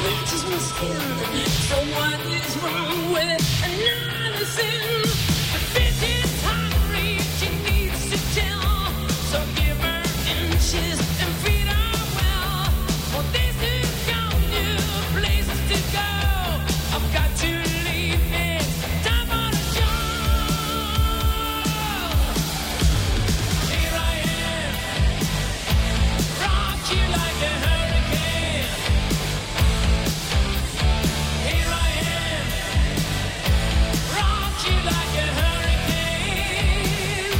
scratches my skin. So what is wrong with another sin? The bitch is hungry, she needs to tell. So give her inches and feed her well. For this is your new places to go. I've got to leave it. Time for the show. Here I am, rock you like a hurricane. Here I am, rock you like a hurricane.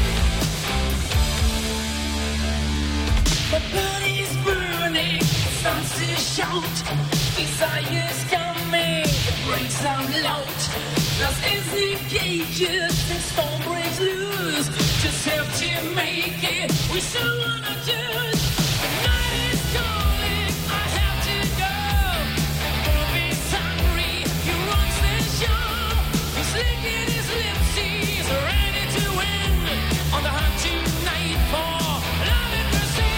The body's burning, it starts to shout. Desire's coming, it breaks out loud. Lost ends in cages, and storm breaks loose. Just have to make it, we still wanna choose. The night is calling, I have to go. And Bob is hungry, he runs the show. He's licking his lips, he's ready to win. On the hunt tonight for love and mercy.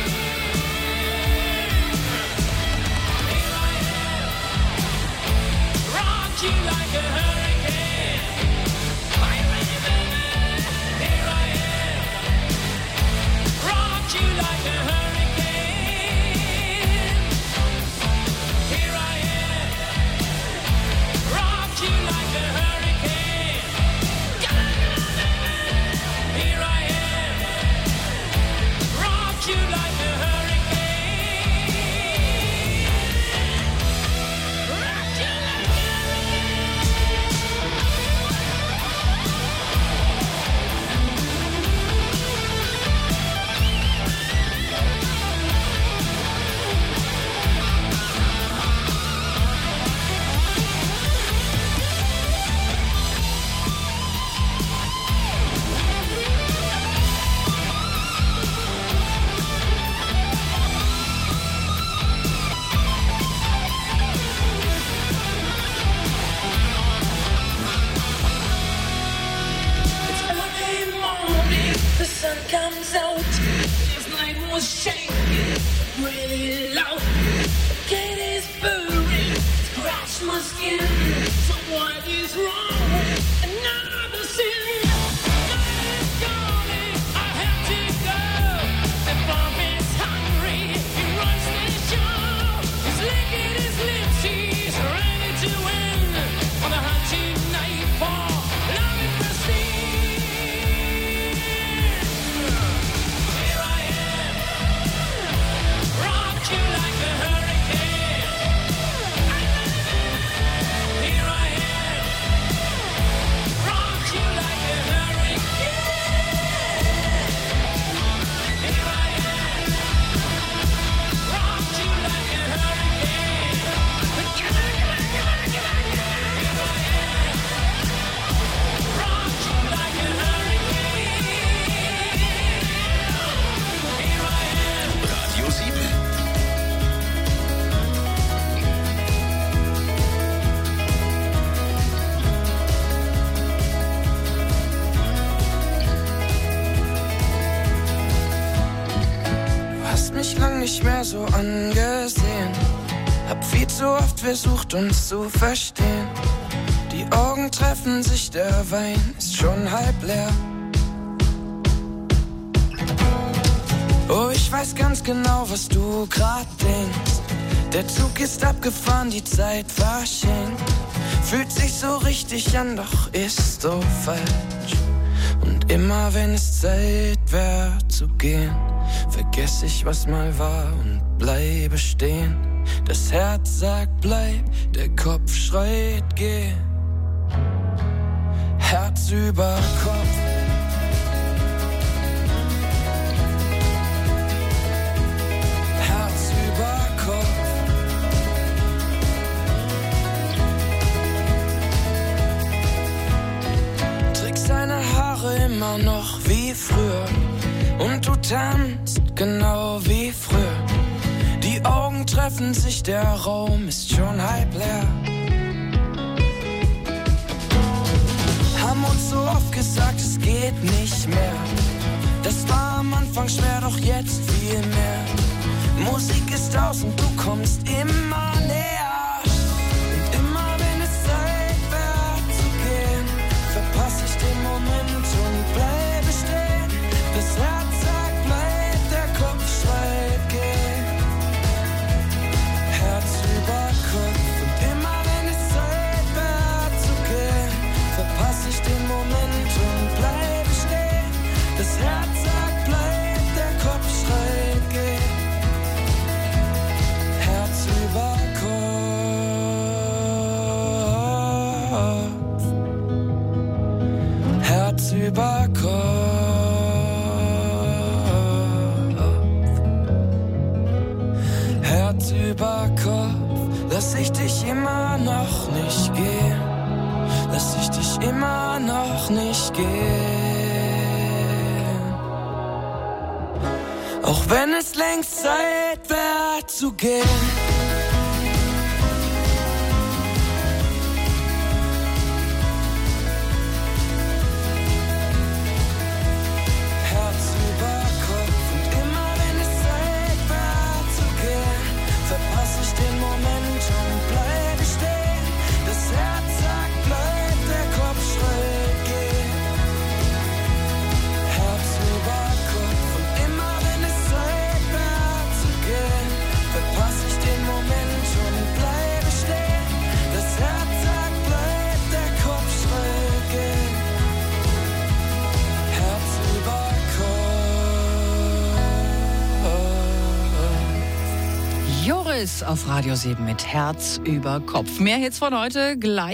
Here I am, rock you like a hurricane. Are you ready, baby? Here I am, rock you like a hurricane. Here I am, rock you like a hurricane. Here I am, rock you like a hurricane. Rock you like a It's early morning, the sun comes out. This night was shaking, really loud. The gate is burning, scratch my skin. So what is wrong with another sin? Night is calling, I have to go. And Bob is hungry, he runs the show. He's licking his lips, he's ready to win. On the hunt tonight for love and mercy. Here I am, rock you like a hurricane. Here I am, rock you like a hurricane. Here I am, rock you like a hurricane. Here I am, rock you like a hurricane. Here I am. Radio 7. Du hast mich lang nicht mehr so angesehen. Hab viel zu oft versucht, uns zu verstehen. Die Augen treffen sich, der Wein ist schon halb leer. Oh, ich weiß ganz genau, was du grad denkst. Der Zug ist abgefahren, die Zeit verschenkt. Fühlt sich so richtig an, doch ist so falsch. Und immer wenn es Zeit wär zu gehen, vergess ich, was mal war und bleibe stehen. Das Herz sagt bleib, der Kopf schreit geh. Herz über Kopf. Herz über Kopf. Trägst deine Haare immer noch wie früher. Und du tanzt genau wie früher. Die Augen treffen sich, der Raum ist schon halb leer. Haben uns so oft gesagt, es geht nicht mehr. Das war am Anfang schwer, doch jetzt viel mehr. Musik ist aus und du kommst immer näher. lass ich dich immer noch nicht gehen. Lass ich dich immer noch nicht gehen. Auch wenn es längst Zeit wäre zu gehen. Herz über Kopf und immer wenn es Zeit wäre zu gehen, verpasse ich den Moment und bleibe stehen. Das Herz sagt, bleib, der Kopf schräg geht. Herz über Kopf und immer wenn es Zeit wäre zu gehen, verpasse ich den Moment und bleibe stehen. Das Herz sagt, bleib, der Kopf schräg geht. Herz über Kopf. Joris auf Radio 7 mit Herz über Kopf. Mehr Hits von heute gleich.